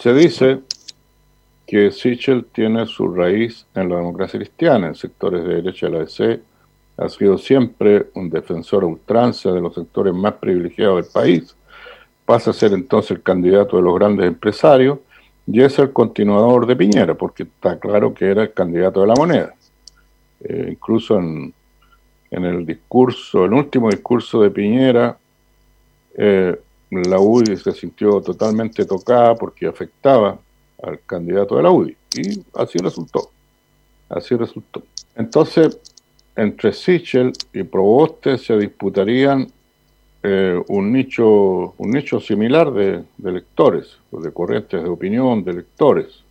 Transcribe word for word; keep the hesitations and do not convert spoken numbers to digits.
Se dice que Sichel tiene su raíz en la democracia cristiana, en sectores de derecha de la A D C, ha sido siempre un defensor a ultranza de los sectores más privilegiados del país, pasa a ser entonces el candidato de los grandes empresarios y es el continuador de Piñera, porque está claro que era el candidato de la moneda. Eh, incluso en, en el discurso, el último discurso de Piñera, eh, la U D I se sintió totalmente tocada porque afectaba al candidato de la U D I, y así resultó, así resultó. Entonces, entre Sichel y Proboste se disputarían eh, un nicho un nicho similar de, de lectores, de corrientes de opinión, de lectores.